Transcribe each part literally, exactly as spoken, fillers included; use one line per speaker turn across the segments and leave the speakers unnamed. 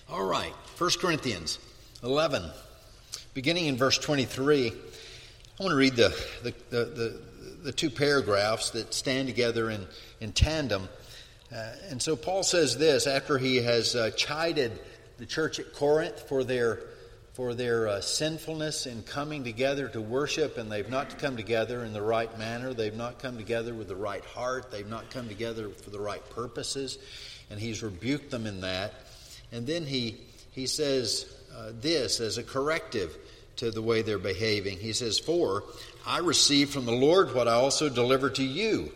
All right, First Corinthians eleven, beginning in verse twenty-three. I want to read the the, the, the, the two paragraphs that stand together in, in tandem. Uh, and so Paul says this after he has uh, chided the church at Corinth for their for their uh, sinfulness in coming together to worship, and they've not come together in the right manner. They've not come together with the right heart. They've not come together for the right purposes. And he's rebuked them in that. And then he he says uh, this as a corrective to the way they're behaving. He says, "For I received from the Lord what I also delivered to you,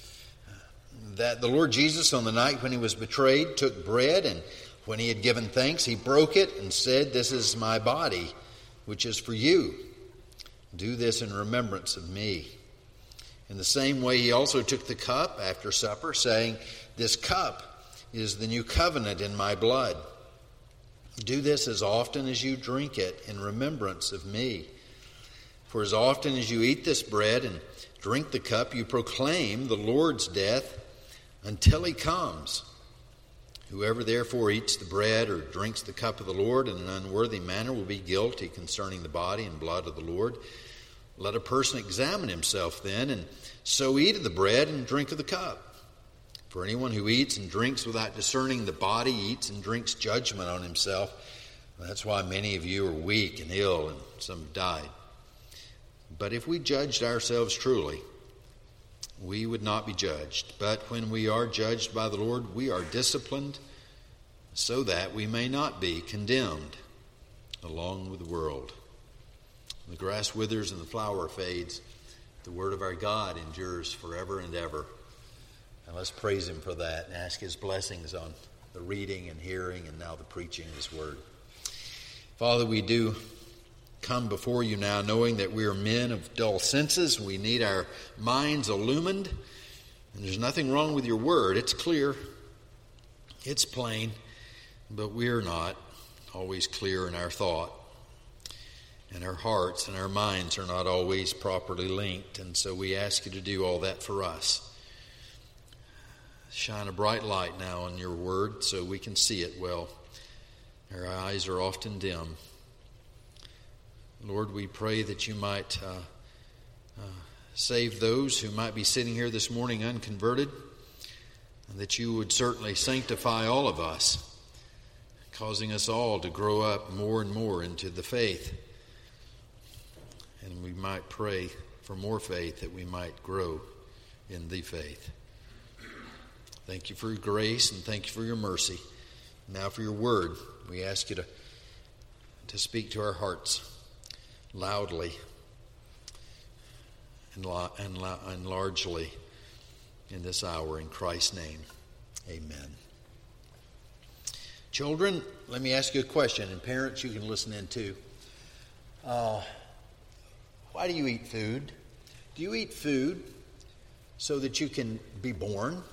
that the Lord Jesus on the night when he was betrayed took bread, and when he had given thanks, he broke it and said, 'This is my body, which is for you. Do this in remembrance of me.' In the same way, he also took the cup after supper, saying, 'This cup is the new covenant in my blood. Do this as often as you drink it in remembrance of me. For as often as you eat this bread and drink the cup, you proclaim the Lord's death until he comes. Whoever therefore eats the bread or drinks the cup of the Lord in an unworthy manner will be guilty concerning the body and blood of the Lord. Let a person examine himself then, and so eat of the bread and drink of the cup. For anyone who eats and drinks without discerning the body eats and drinks judgment on himself. That's why many of you are weak and ill, and some have died. But if we judged ourselves truly, we would not be judged. But when we are judged by the Lord, we are disciplined so that we may not be condemned along with the world. The grass withers and the flower fades. The word of our God endures forever and ever." And let's praise him for that and ask his blessings on the reading and hearing and now the preaching of his word. Father, we do come before you now knowing that we are men of dull senses. We need our minds illumined. And there's nothing wrong with your word. It's clear. It's plain. But we're not always clear in our thought. And our hearts and our minds are not always properly linked. And so we ask you to do all that for us. Shine a bright light now on your word so we can see it well. Our eyes are often dim. Lord, we pray that you might uh, uh, save those who might be sitting here this morning unconverted, and that you would certainly sanctify all of us, causing us all to grow up more and more into the faith. And we might pray for more faith, that we might grow in the faith. Thank you for your grace and thank you for your mercy. Now for your word, we ask you to, to speak to our hearts loudly and, and, and largely in this hour. In Christ's name, amen. Children, let me ask you a question, and parents, you can listen in too. Uh, why do you eat food? Do you eat food so that you can be born?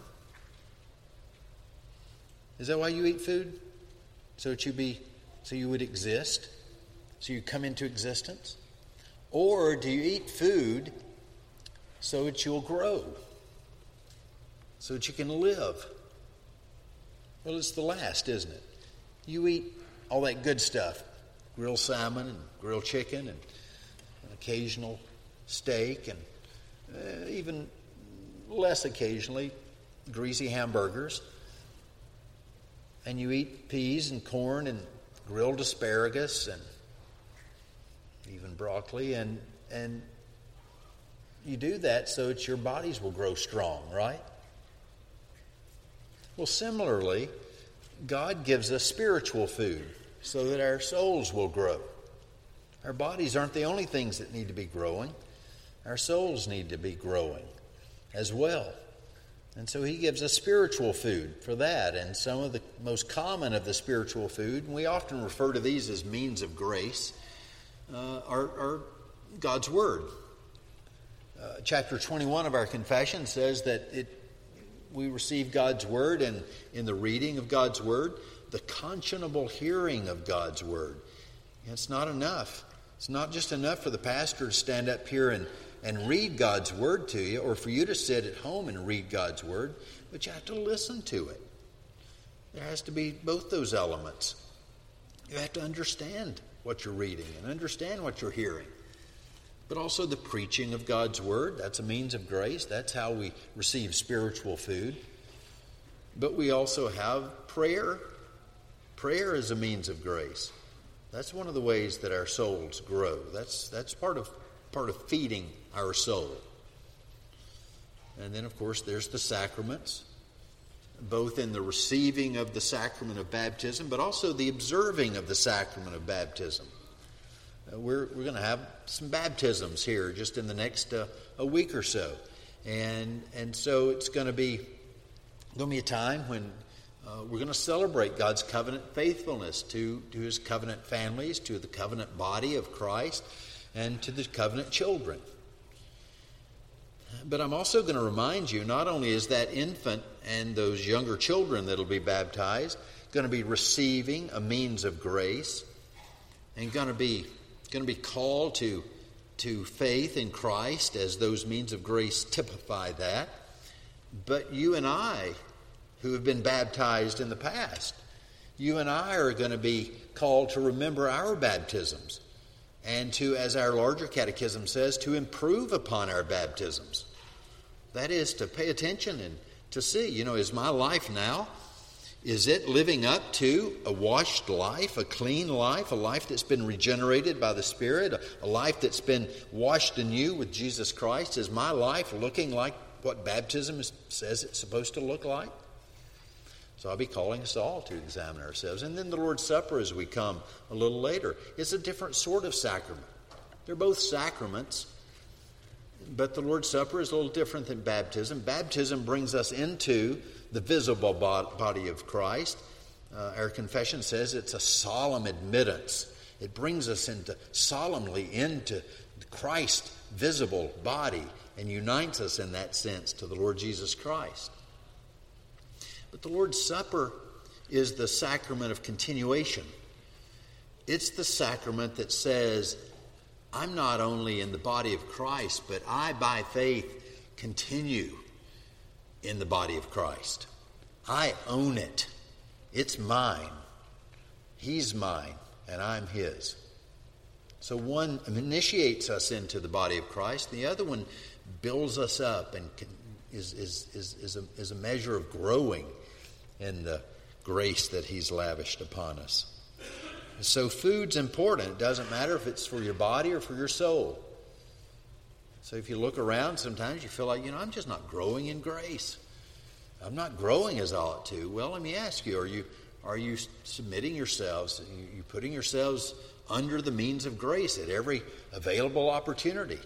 Is that why you eat food? So that you be, so you would exist? So you come into existence? Or do you eat food so that you'll grow? So that you can live? Well, it's the last, isn't it? You eat all that good stuff. Grilled salmon and grilled chicken and an occasional steak and uh, even less occasionally greasy hamburgers. And you eat peas and corn and grilled asparagus and even broccoli, and and you do that so that your bodies will grow strong, right? Well, similarly, God gives us spiritual food so that our souls will grow. Our bodies aren't the only things that need to be growing. Our souls need to be growing as well. And so he gives us spiritual food for that. And some of the most common of the spiritual food, and we often refer to these as means of grace, uh, are, are God's Word. Uh, chapter twenty-one of our confession says that it, we receive God's Word, and in the reading of God's Word, the conscionable hearing of God's Word. And it's not enough. It's not just enough for the pastor to stand up here and and read God's Word to you, or for you to sit at home and read God's Word, but you have to listen to it. There has to be both those elements. You have to understand what you're reading and understand what you're hearing. But also the preaching of God's Word. That's a means of grace. That's how we receive spiritual food. But we also have prayer. Prayer is a means of grace. That's one of the ways that our souls grow. That's that's part of part of feeding our soul. And then, of course, there's the sacraments, both in the receiving of the sacrament of baptism, but also the observing of the sacrament of baptism. Uh, we're we're going to have some baptisms here just in the next uh, a week or so, and and so it's going to be going to be a time when uh, we're going to celebrate God's covenant faithfulness to to His covenant families, to the covenant body of Christ, and to the covenant children. But I'm also going to remind you, not only is that infant and those younger children that will be baptized going to be receiving a means of grace and going to be going to be called to, to faith in Christ as those means of grace typify that, but you and I, who have been baptized in the past, you and I are going to be called to remember our baptisms and to, as our larger catechism says, to improve upon our baptisms. That is, to pay attention and to see, you know, is my life now, is it living up to a washed life, a clean life, a life that's been regenerated by the Spirit, a, a life that's been washed anew with Jesus Christ? Is my life looking like what baptism is, says it's supposed to look like? So I'll be calling us all to examine ourselves. And then the Lord's Supper, as we come a little later, is a different sort of sacrament. They're both sacraments, but the Lord's Supper is a little different than baptism. Baptism brings us into the visible body of Christ. Uh, our confession says it's a solemn admittance. It brings us into solemnly into Christ's visible body and unites us in that sense to the Lord Jesus Christ. But the Lord's Supper is the sacrament of continuation. It's the sacrament that says, I'm not only in the body of Christ, but I, by faith, continue in the body of Christ. I own it. It's mine. He's mine, and I'm His. So one initiates us into the body of Christ, and the other one builds us up and is, is, is, is, a, is a measure of growing in the grace that He's lavished upon us. So food's important. It doesn't matter if it's for your body or for your soul. So if you look around, sometimes you feel like, you know, I'm just not growing in grace. I'm not growing as I ought to. Well, let me ask you, are you are you submitting yourselves, are you putting yourselves under the means of grace at every available opportunity?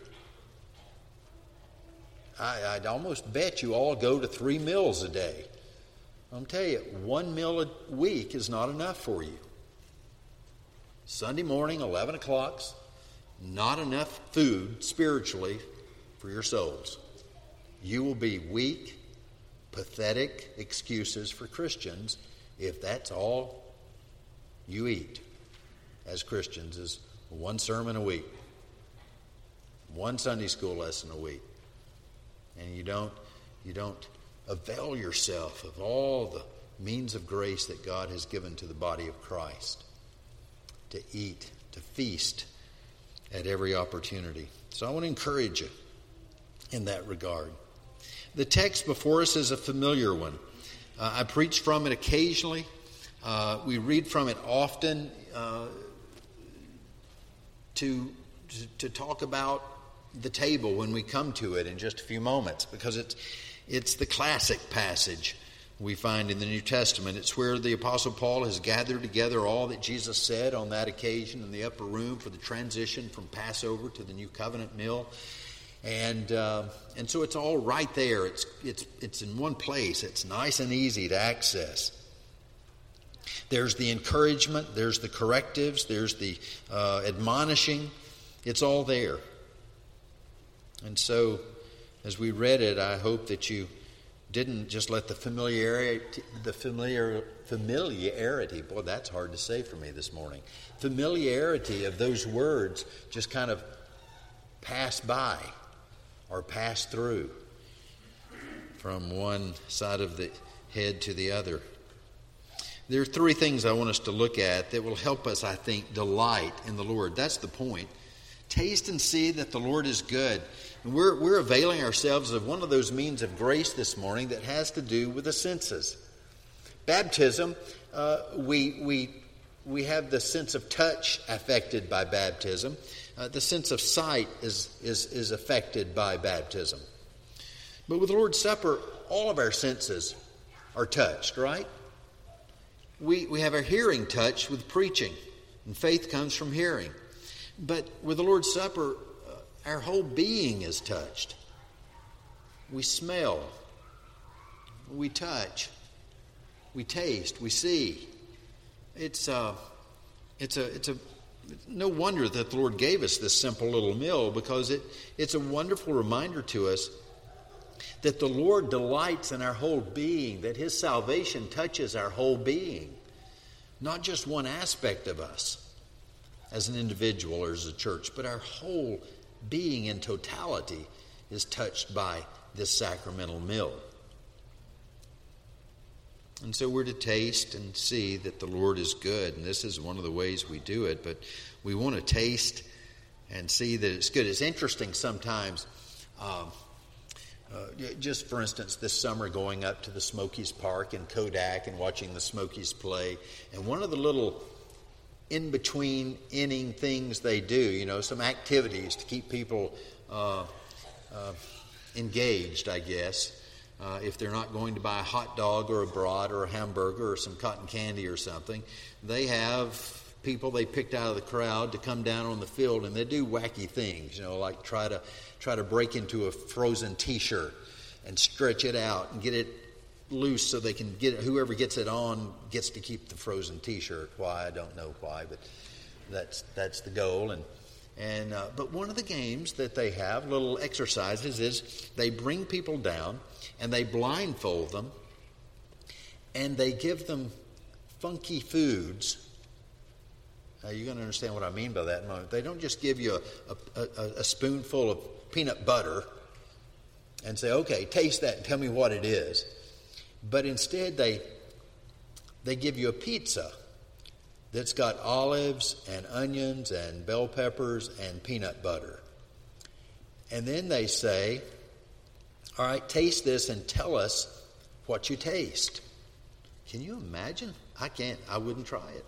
I, I'd almost bet you all go to three meals a day. I'll tell you, one meal a week is not enough for you. Sunday morning, eleven o'clock's not enough food spiritually for your souls. You will be weak, pathetic excuses for Christians if that's all you eat as Christians is one sermon a week, one Sunday school lesson a week, and you don't you don't avail yourself of all the means of grace that God has given to the body of Christ to eat, to feast at every opportunity. So I want to encourage you in that regard. The text before us is a familiar one. Uh, I preach from it occasionally. Uh, we read from it often uh, to, to to talk about the table when we come to it in just a few moments, because it's it's the classic passage we find in the New Testament. It's where the Apostle Paul has gathered together all that Jesus said on that occasion in the upper room for the transition from Passover to the New Covenant meal. And uh, and so it's all right there. It's it's it's in one place. It's nice and easy to access. There's the encouragement. There's the correctives. There's the uh, admonishing. It's all there. And so, as we read it, I hope that you didn't just let the familiarity, the familiar familiarity. Boy, that's hard to say for me this morning. Familiarity of those words just kind of pass by or pass through from one side of the head to the other. There are three things I want us to look at that will help us, I think, delight in the Lord. That's the point. Taste and see that the Lord is good. And we're, we're availing ourselves of one of those means of grace this morning that has to do with the senses. Baptism, uh, we, we, we have the sense of touch affected by baptism. Uh, the sense of sight is, is, is affected by baptism. But with the Lord's Supper, all of our senses are touched, right? We, we have our hearing touched with preaching, and faith comes from hearing. But with the Lord's Supper, uh, our whole being is touched. We smell, we touch, we taste, we see. It's uh, it's a it's a no wonder that the Lord gave us this simple little meal, because it it's a wonderful reminder to us that the Lord delights in our whole being, that His salvation touches our whole being, not just one aspect of us as an individual or as a church, but our whole being in totality is touched by this sacramental meal. And so we're to taste and see that the Lord is good, and this is one of the ways we do it, but we want to taste and see that it's good. It's interesting sometimes, um, uh, just for instance, this summer going up to the Smokies Park in Kodak and watching the Smokies play, and one of the little in-between inning things they do, you know, some activities to keep people uh, uh, engaged, I guess. Uh, if they're not going to buy a hot dog or a brat or a hamburger or some cotton candy or something, they have people they picked out of the crowd to come down on the field, and they do wacky things, you know, like try to try to break into a frozen T-shirt and stretch it out and get it loose so they can get it. Whoever gets it on gets to keep the frozen T-shirt. Why, I don't know why, but that's that's the goal. And and uh, but one of the games that they have, little exercises, is they bring people down and they blindfold them and they give them funky foods. Now you're going to understand what I mean by that in a moment. They don't just give you a, a, a, a spoonful of peanut butter and say, okay, taste that and tell me what it is. But instead they they give you a pizza that's got olives and onions and bell peppers and peanut butter. And then they say, all right, taste this and tell us what you taste. Can you imagine? I can't. I wouldn't try it.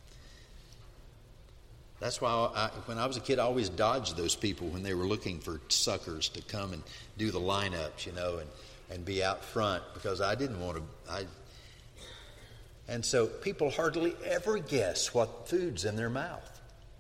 That's why I, when I was a kid, I always dodged those people when they were looking for suckers to come and do the lineups, you know, and, and be out front, because I didn't want to. I, and so people hardly ever guess what food's in their mouth.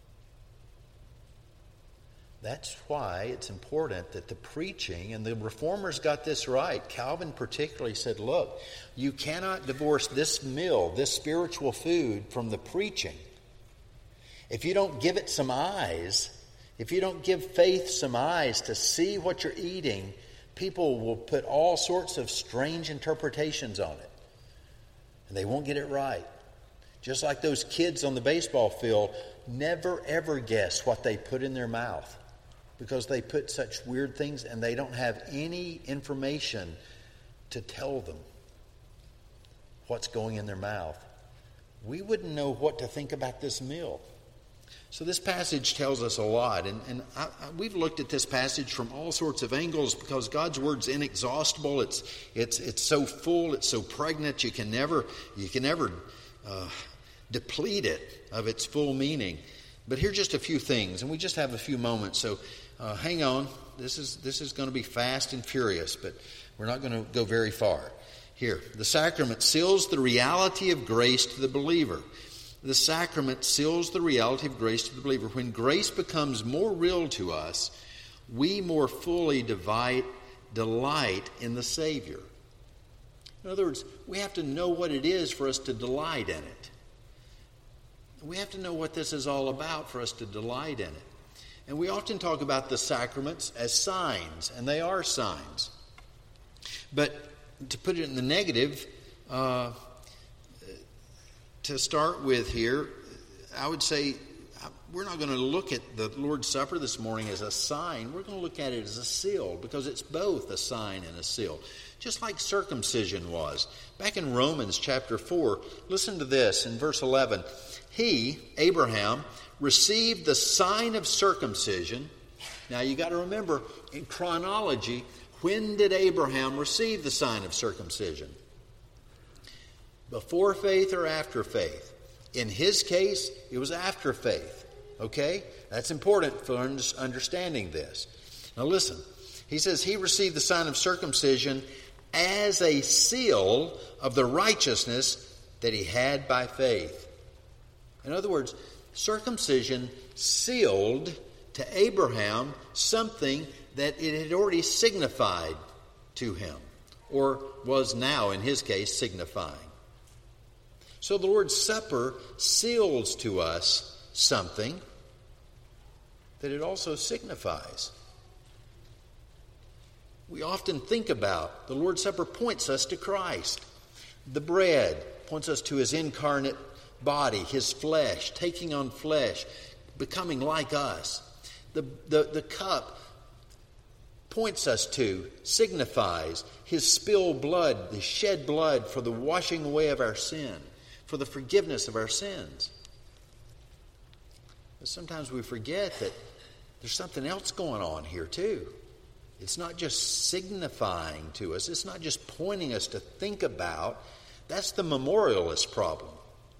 That's why it's important that the preaching, and the reformers got this right. Calvin particularly said, look, you cannot divorce this meal, this spiritual food, from the preaching. If you don't give it some eyes, if you don't give faith some eyes to see what you're eating, people will put all sorts of strange interpretations on it. And they won't get it right. Just like those kids on the baseball field never ever guess what they put in their mouth, because they put such weird things and they don't have any information to tell them what's going in their mouth. We wouldn't know what to think about this meal. So this passage tells us a lot, and, and I, I, we've looked at this passage from all sorts of angles, because God's word's inexhaustible. It's it's it's so full, it's so pregnant. You can never you can never uh, deplete it of its full meaning. But here's just a few things, and we just have a few moments. So uh, hang on. This is this is going to be fast and furious, but we're not going to go very far. Here, the sacrament seals the reality of grace to the believer. The sacrament seals the reality of grace to the believer. When grace becomes more real to us, we more fully divide, delight in the Savior. In other words, we have to know what it is for us to delight in it. We have to know what this is all about for us to delight in it. And we often talk about the sacraments as signs, and they are signs. But to put it in the negative, uh, to start with here, I would say we're not going to look at the Lord's Supper this morning as a sign. We're going to look at it as a seal, because it's both a sign and a seal, just like circumcision was. Back in Romans chapter four, listen to this in verse eleven. He, Abraham, received the sign of circumcision. Now you got to remember, in chronology, when did Abraham receive the sign of circumcision? Before faith or after faith? In his case, it was after faith. Okay? That's important for understanding this. Now listen. He says he received the sign of circumcision as a seal of the righteousness that he had by faith. In other words, circumcision sealed to Abraham something that it had already signified to him, or was now, in his case, signifying. So the Lord's Supper seals to us something that it also signifies. We often think about the Lord's Supper points us to Christ. The bread points us to his incarnate body, his flesh, taking on flesh, becoming like us. The, the, the cup points us to, signifies his spilled blood, the shed blood for the washing away of our sin, for the forgiveness of our sins. But sometimes we forget that there's something else going on here too. It's not just signifying to us. It's not just pointing us to think about. That's the memorialist problem.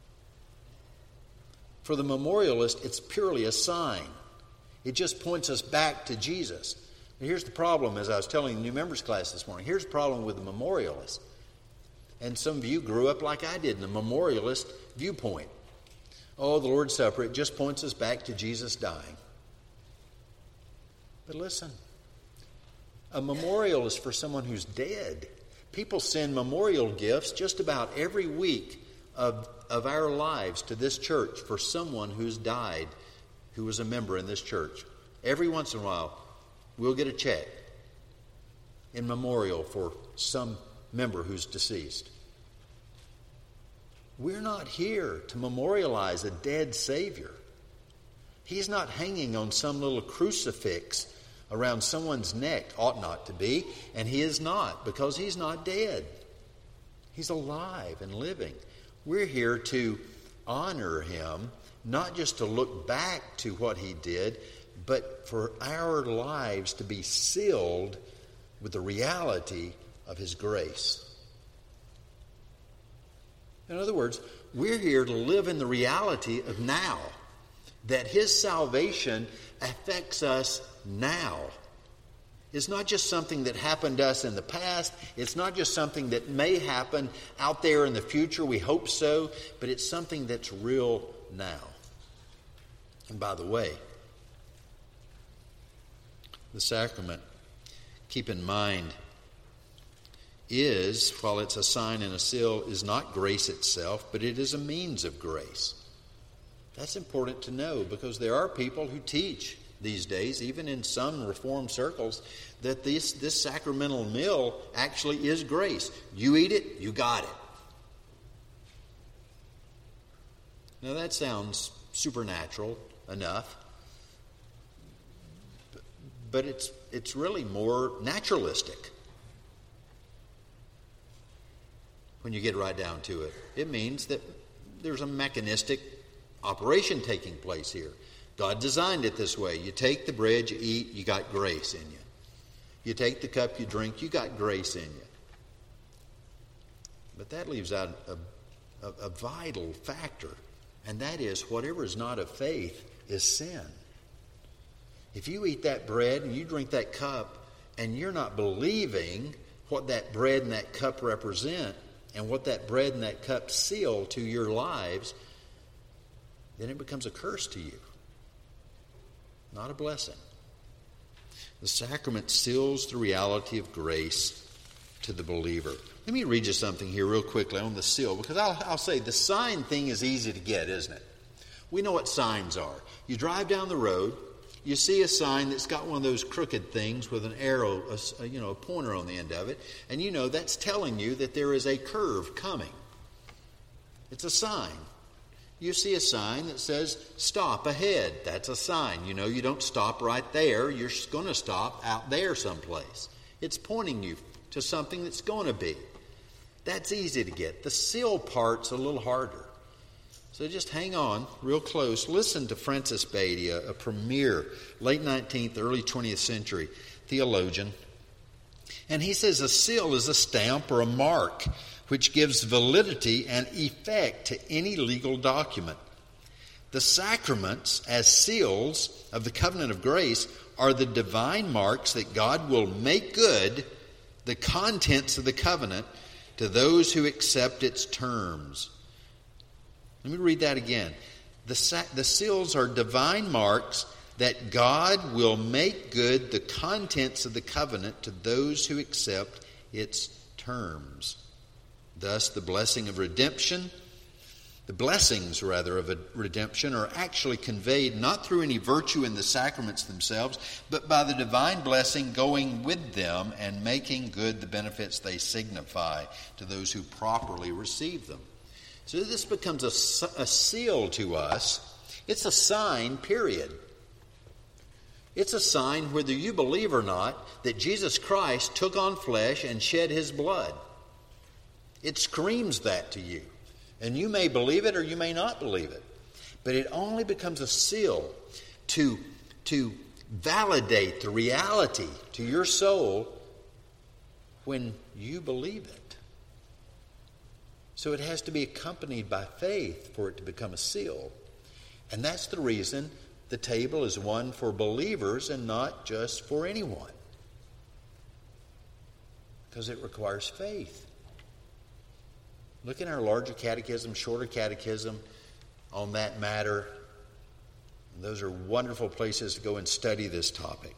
For the memorialist, it's purely a sign. It just points us back to Jesus. And here's the problem, as I was telling the new members class this morning. Here's the problem with the memorialist. And some of you grew up like I did in the memorialist viewpoint. Oh, the Lord's Supper, it just points us back to Jesus dying. But listen, a memorial is for someone who's dead. People send memorial gifts just about every week of, of our lives to this church for someone who's died, who was a member in this church. Every once in a while, we'll get a check in memorial for some member who's deceased. We're not here to memorialize a dead Savior. He's not hanging on some little crucifix around someone's neck. Ought not to be, and he is not, because he's not dead. He's alive and living. We're here to honor him, not just to look back to what he did, but for our lives to be sealed with the reality of his grace. In other words, we're here to live in the reality of now, that his salvation affects us now. It's not just something that happened to us in the past. It's not just something that may happen out there in the future. We hope so. But it's something that's real now. And by the way, the sacrament, keep in mind, is, while it's a sign and a seal, is not grace itself, but it is a means of grace. That's important to know, because there are people who teach these days, even in some Reformed circles, that this, this sacramental meal actually is grace. You eat it, you got it. Now that sounds supernatural enough, but it's it's really more naturalistic when you get right down to it. It means that there's a mechanistic operation taking place here. God designed it this way. You take the bread, you eat, you got grace in you. You take the cup, you drink, you got grace in you. But that leaves out a, a, a vital factor, and that is whatever is not of faith is sin. If you eat that bread and you drink that cup and you're not believing what that bread and that cup represent and what that bread and that cup seal to your lives, then it becomes a curse to you, not a blessing. The sacrament seals the reality of grace to the believer. Let me read you something here real quickly on the seal, because I'll, I'll say the sign thing is easy to get, isn't it? We know what signs are. You drive down the road, you see a sign that's got one of those crooked things with an arrow, a, you know, a pointer on the end of it, and you know that's telling you that there is a curve coming. It's a sign. you see a sign that says, stop ahead. That's a sign. You know you don't stop right there. You're going to stop out there someplace. It's pointing you to something that's going to be. That's easy to get. The seal part's a little harder. So just hang on real close. Listen to Francis Beatty, a, a premier, late nineteenth, early twentieth century theologian. And he says a seal is a stamp or a mark which gives validity and effect to any legal document. The sacraments, as seals of the covenant of grace, are the divine marks that God will make good the contents of the covenant to those who accept its terms. Let me read that again. The, sa- the seals are divine marks that God will make good the contents of the covenant to those who accept its terms. Thus, the blessing of redemption, the blessings, rather, of a redemption are actually conveyed not through any virtue in the sacraments themselves, but by the divine blessing going with them and making good the benefits they signify to those who properly receive them. So this becomes a, a seal to us. It's a sign, period. It's a sign, whether you believe or not, that Jesus Christ took on flesh and shed his blood. It screams that to you. And you may believe it or you may not believe it. But it only becomes a seal to, to validate the reality to your soul when you believe it. So it has to be accompanied by faith for it to become a seal. And that's the reason the table is one for believers and not just for anyone. Because it requires faith. Look in our larger catechism, shorter catechism on that matter. Those are wonderful places to go and study this topic.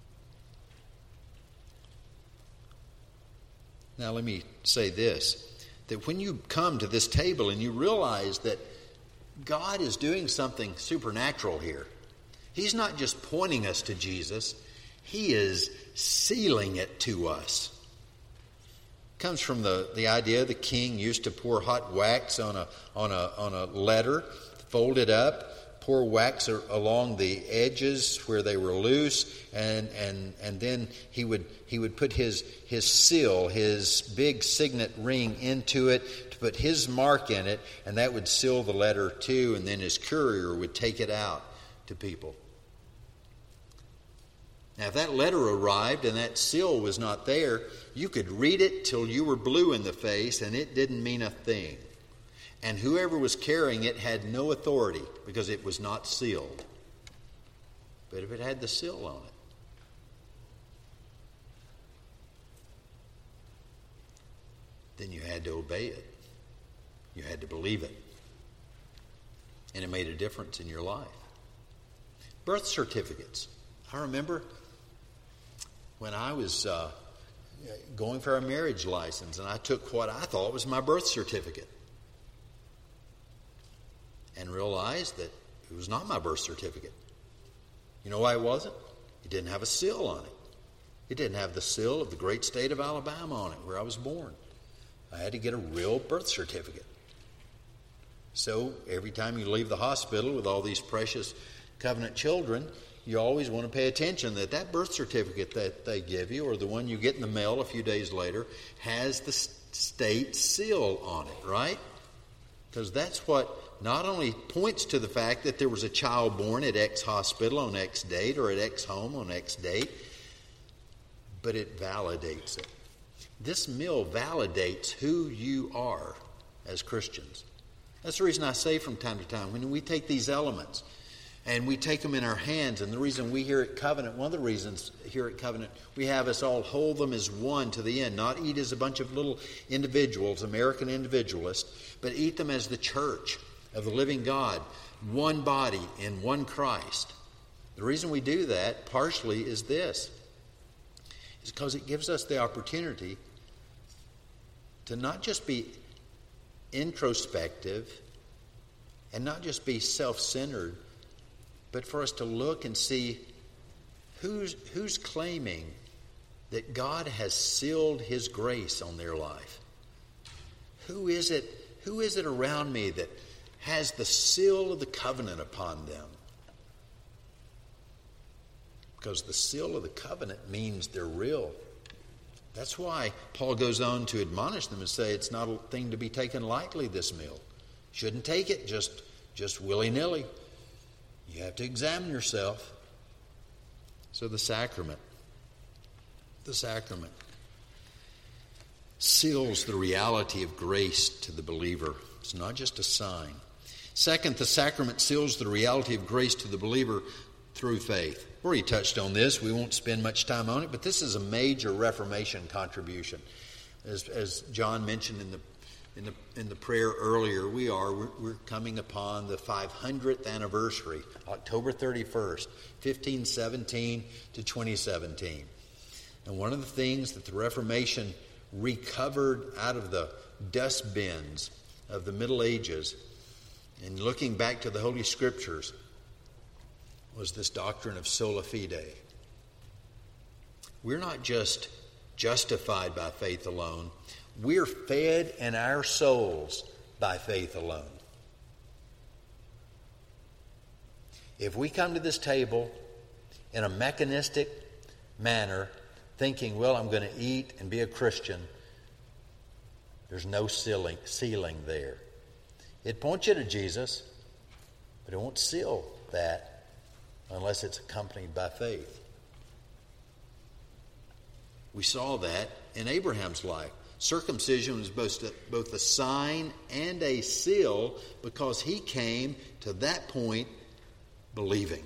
Now let me say this, that when you come to this table and you realize that God is doing something supernatural here, he's not just pointing us to Jesus, he is sealing it to us. Comes from the, the idea the king used to pour hot wax on a on a on a letter, fold it up, pour wax along the edges where they were loose, and and and then he would he would put his his seal, his big signet ring into it to put his mark in it, and that would seal the letter too, and then his courier would take it out to people. Now, if that letter arrived and that seal was not there, you could read it till you were blue in the face and it didn't mean a thing. And whoever was carrying it had no authority because it was not sealed. But if it had the seal on it, then you had to obey it. You had to believe it. And it made a difference in your life. Birth certificates. I remember when I was uh, going for a marriage license, and I took what I thought was my birth certificate and realized that it was not my birth certificate. You know why it wasn't? It didn't have a seal on it. It didn't have the seal of the great state of Alabama on it, where I was born. I had to get a real birth certificate. So every time you leave the hospital with all these precious covenant children, you always want to pay attention that that birth certificate that they give you, or the one you get in the mail a few days later, has the state seal on it, right? Because that's what not only points to the fact that there was a child born at X hospital on X date or at X home on X date, but it validates it. This meal validates who you are as Christians. That's the reason I say from time to time, when we take these elements and we take them in our hands, and the reason we here at Covenant, one of the reasons here at Covenant, we have us all hold them as one to the end, not eat as a bunch of little individuals, American individualists, but eat them as the church of the living God, one body in one Christ. The reason we do that, partially, is this. It's because it gives us the opportunity to not just be introspective and not just be self-centered, but for us to look and see who's who's claiming that God has sealed his grace on their life. Who is it, who is it around me that has the seal of the covenant upon them. Because the seal of the covenant means they're real. That's why Paul goes on to admonish them and say it's not a thing to be taken lightly, this meal. Shouldn't take it just, just willy-nilly. You have to examine yourself. So the sacrament, the sacrament seals the reality of grace to the believer. It's not just a sign. Second, the sacrament seals the reality of grace to the believer through faith. We already touched on this. We won't spend much time on it, but this is a major Reformation contribution. As, as John mentioned in the in the in the prayer earlier, we are we're, we're coming upon the five hundredth anniversary, October thirty-first, fifteen seventeen to twenty seventeen. And one of the things that the Reformation recovered out of the dust bins of the Middle Ages, and looking back to the Holy Scriptures, was this doctrine of sola fide. We're not just justified by faith alone. We're fed in our souls by faith alone. If we come to this table in a mechanistic manner, thinking, well, I'm going to eat and be a Christian, there's no ceiling, ceiling there. It points you to Jesus, but it won't seal that unless it's accompanied by faith. We saw that in Abraham's life. Circumcision was both a, both a sign and a seal because he came to that point believing.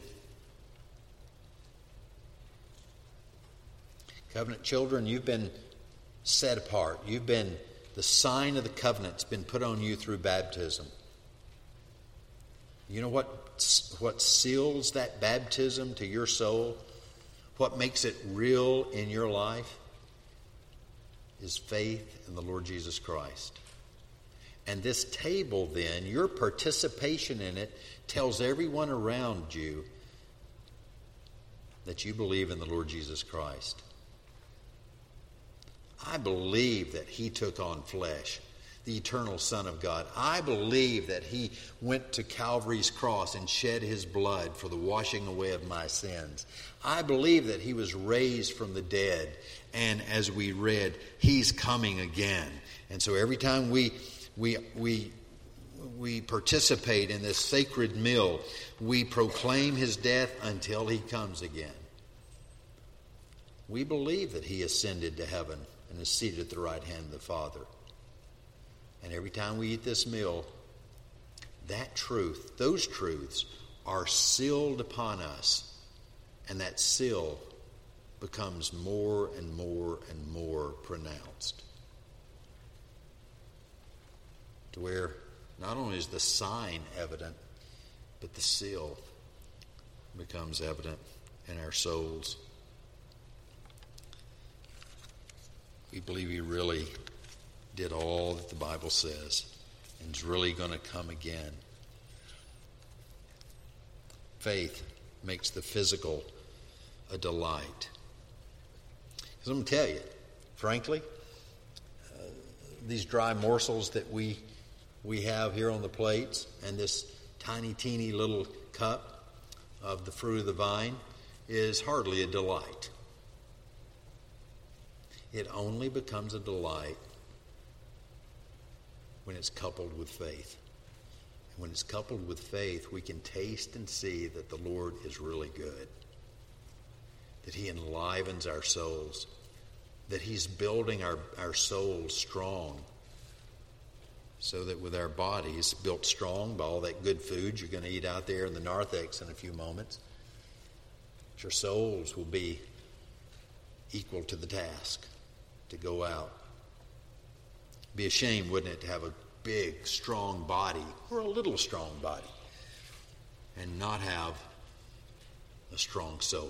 Covenant children, you've been set apart. You've been, the sign of the covenant's been put on you through baptism. You know what, what seals that baptism to your soul? What makes it real in your life? Is faith in the Lord Jesus Christ. And this table then, your participation in it tells everyone around you that you believe in the Lord Jesus Christ. I believe that he took on flesh, the eternal Son of God. I believe that he went to Calvary's cross and shed his blood for the washing away of my sins. I believe that he was raised from the dead, and as we read, he's coming again. And so every time we we we we participate in this sacred meal, we proclaim his death until he comes again. We believe that he ascended to heaven and is seated at the right hand of the Father. And every time we eat this meal, that truth, those truths are sealed upon us. And that seal becomes more and more and more pronounced. To where not only is the sign evident, but the seal becomes evident in our souls. We believe he really did all that the Bible says and is really going to come again. Faith makes the physical a delight. Because I'm going to tell you, frankly, uh, these dry morsels that we we have here on the plates and this tiny, teeny little cup of the fruit of the vine is hardly a delight. It only becomes a delight when it's coupled with faith. And when it's coupled with faith, we can taste and see that the Lord is really good, that he enlivens our souls, that he's building our, our souls strong, so that with our bodies built strong by all that good food you're going to eat out there in the narthex in a few moments, your souls will be equal to the task to go out. Be a shame, wouldn't it, to have a big, strong body or a little strong body and not have a strong soul.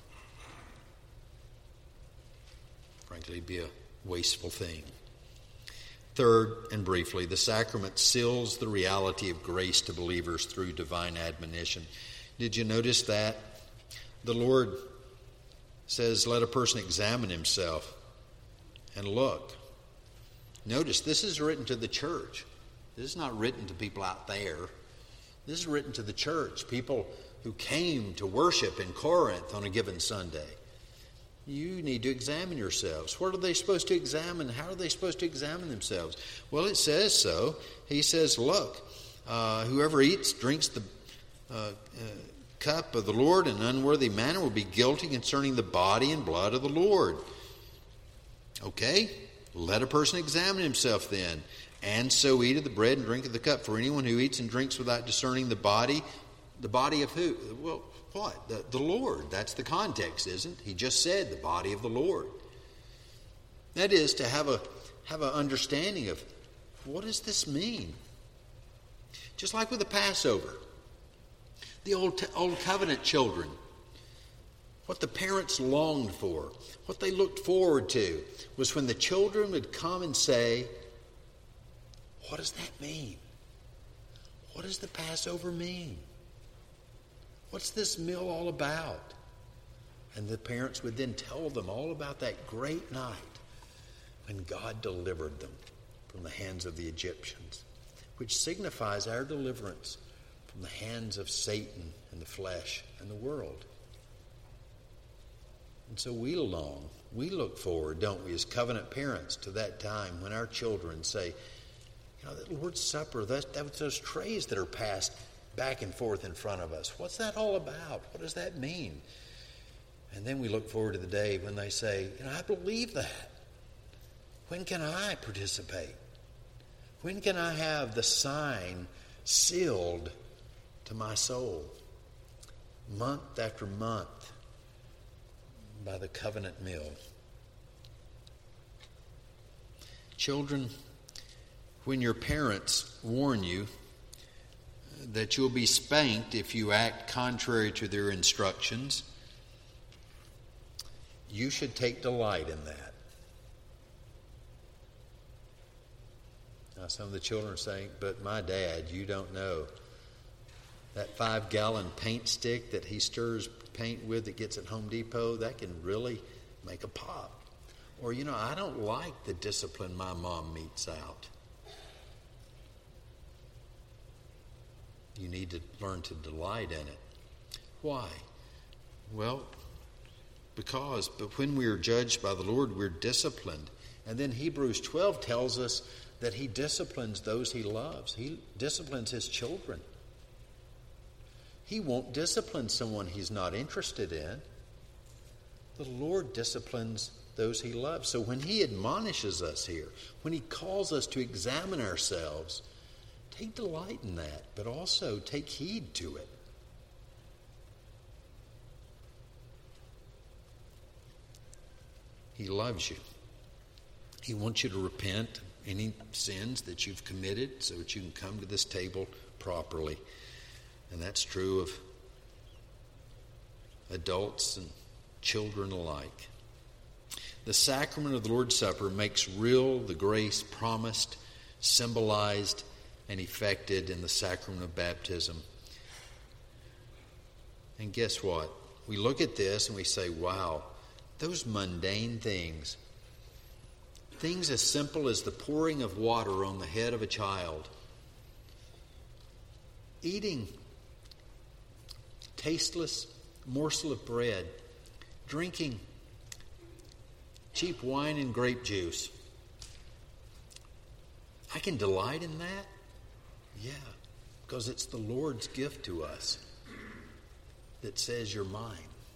Frankly, it'd be a wasteful thing. Third, and briefly, the sacrament seals the reality of grace to believers through divine admonition. Did you notice that? The Lord says, let a person examine himself and look. Notice, this is written to the church. This is not written to people out there. This is written to the church, people who came to worship in Corinth on a given Sunday. You need to examine yourselves. What are they supposed to examine? How are they supposed to examine themselves? Well, it says so. He says, look, uh, whoever eats, drinks the uh, uh, cup of the Lord in an unworthy manner will be guilty concerning the body and blood of the Lord. Okay, let a person examine himself then. And so eat of the bread and drink of the cup. For anyone who eats and drinks without discerning the body, the body of who? Well, what? The, the Lord. That's the context, isn't it? He just said the body of the Lord. That is to have a have an understanding of what does this mean? Just like with the Passover. The old old covenant children. What the parents longed for, what they looked forward to, was when the children would come and say, what does that mean? What does the Passover mean? What's this meal all about? And the parents would then tell them all about that great night when God delivered them from the hands of the Egyptians, which signifies our deliverance from the hands of Satan and the flesh and the world. And so we long, we look forward, don't we, as covenant parents, to that time when our children say, you know, that Lord's Supper, that, that those trays that are passed back and forth in front of us. What's that all about? What does that mean? And then we look forward to the day when they say, you know, I believe that. When can I participate? When can I have the sign sealed to my soul? Month after month by the covenant meal. Children, when your parents warn you that you'll be spanked if you act contrary to their instructions, you should take delight in that. Now, some of the children are saying, but my dad, you don't know. That five-gallon paint stick that he stirs paint with that gets at Home Depot, that can really make a pop. Or, you know, I don't like the discipline my mom metes out. You need to learn to delight in it. Why? Well, because but when we are judged by the Lord, we're disciplined. And then Hebrews twelve tells us that he disciplines those he loves. He disciplines his children. He won't discipline someone he's not interested in. The Lord disciplines those he loves. So when he admonishes us here, when he calls us to examine ourselves, take delight in that, but also take heed to it. He loves you. He wants you to repent of any sins that you've committed so that you can come to this table properly. And that's true of adults and children alike. The sacrament of the Lord's Supper makes real the grace promised, symbolized, and effected in the sacrament of baptism. And guess what? We look at this and we say, wow, those mundane things, things as simple as the pouring of water on the head of a child, eating tasteless morsel of bread, drinking cheap wine and grape juice. I can delight in that? Yeah, because it's the Lord's gift to us that says you're mine,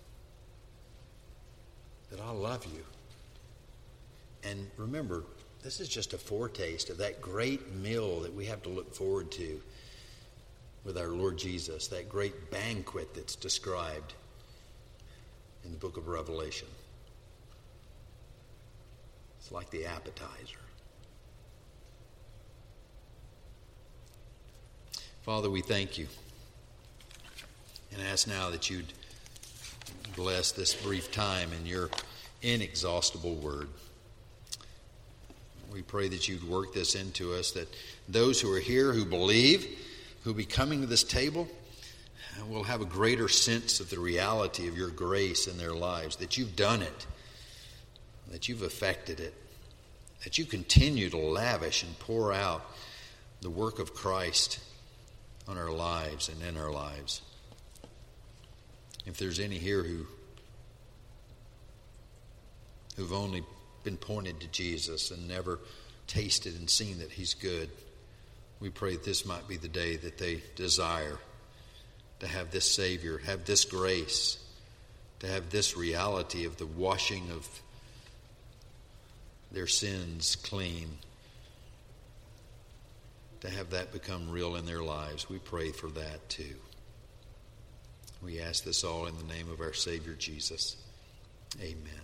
that I love you. And remember, this is just a foretaste of that great meal that we have to look forward to with our Lord Jesus, that great banquet that's described in the book of Revelation. It's like the appetizer. Father, we thank you and ask now that you'd bless this brief time in your inexhaustible word. We pray that you'd work this into us, that those who are here who believe, who will be coming to this table, will have a greater sense of the reality of your grace in their lives, that you've done it, that you've effected it, that you continue to lavish and pour out the work of Christ on our lives and in our lives. If there's any here who who've only been pointed to Jesus and never tasted and seen that he's good, we pray that this might be the day that they desire to have this Savior, have this grace, to have this reality of the washing of their sins clean, to have that become real in their lives. We pray for that too. We ask this all in the name of our Savior Jesus. Amen.